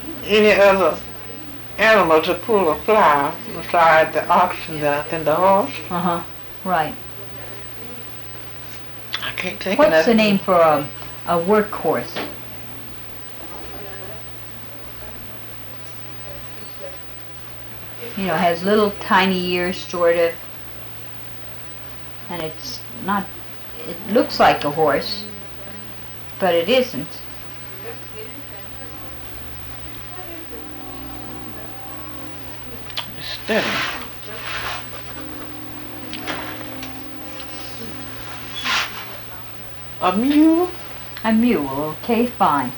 any other animal to pull a plow besides the ox and the horse. Uh-huh. Right. I can't think of What's nothing. the name for a workhorse? You know, has little tiny ears, sort of, and it's not, it looks like a horse, but it isn't. Steady. A mule? A mule, okay, fine.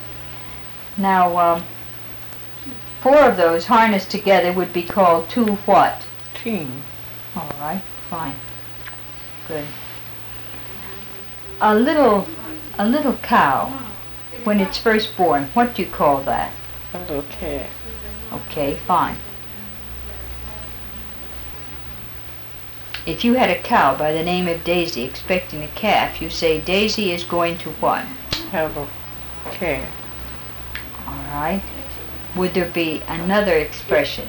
Now, 4 of those harnessed together would be called 2 what? Team. All right, fine. Good. A little cow, when it's first born, what do you call that? A little cat. Okay, fine. If you had a cow by the name of Daisy expecting a calf, you say Daisy is going to what? Have a cat. All right. Would there be another expression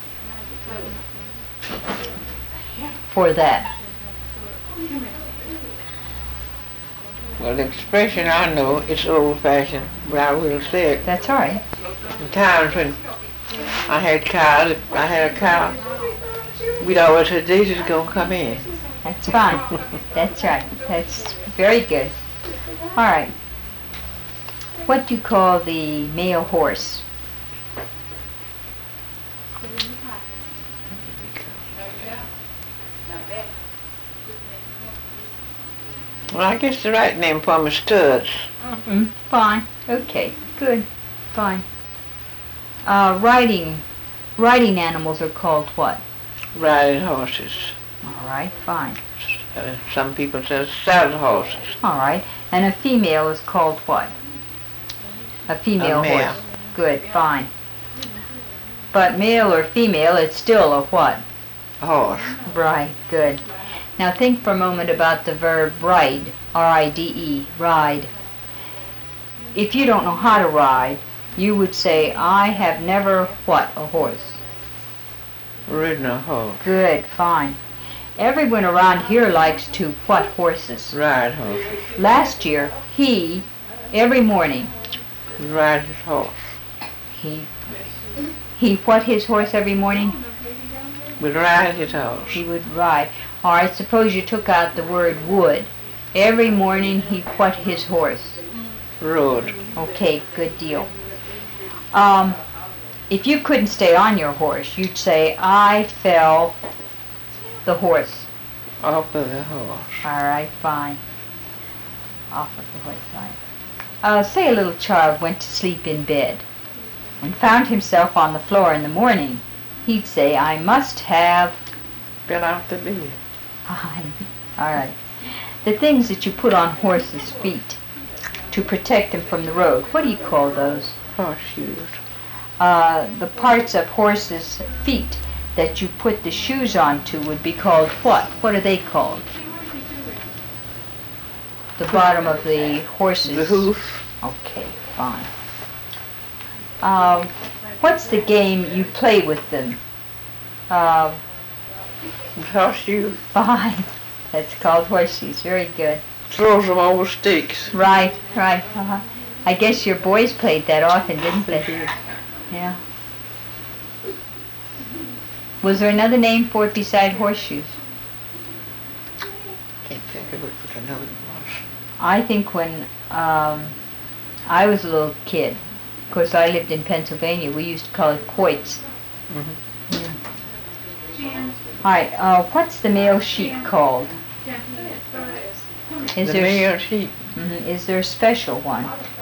for that? Well, the expression I know, it's old-fashioned, but I will say it. That's all right. In times when I had a cow, we'd always say, Daisy's gonna come in. That's fine. That's right. That's very good. All right. What do you call the male horse? Well, I guess the right name for them is studs. Mm-hmm. Fine. Okay. Good. Fine. Riding animals are called what? Riding horses. All right. Fine. Some people say saddle horses. All right. And a female is called what? A female A male. horse. Good. Fine. But male or female, it's still a what? A horse. Right. Good. Now think for a moment about the verb ride. R-I-D-E. Ride. If you don't know how to ride, you would say, I have never what? A horse. Ridden a horse. Good. Fine. Everyone around here likes to what horses? Ride horses. Last year, he, every morning, Ride his horse. he what his horse every morning? Would ride his horse. He would ride. All right, suppose you took out the word would. Every morning he what his horse? Rode. Okay, good deal. If you couldn't stay on your horse, you'd say, I fell the horse. Off of the horse. All right, fine. Off of the horse, fine. Say a little child went to sleep in bed and found himself on the floor in the morning. He'd say, I must have... Fell off the bed. Fine. All right. The things that you put on horses' feet to protect them from the road, what do you call those? Horseshoes. The parts of horses' feet that you put the shoes onto would be called what? What are they called? The bottom of the horse's... The hoof. Okay, fine. What's the game you play with them? Horseshoe. Fine. That's called horseshoes. Very good. Throws them over sticks. Right. Uh-huh. I guess your boys played that often, didn't they? Yeah. Was there another name for it beside horseshoes? Can't think of it, but I know it was. I think when I was a little kid, of course I lived in Pennsylvania, we used to call it quoits. Mm-hmm. Yeah. All right, what's the male sheep called? The male sheep. Is there a special one?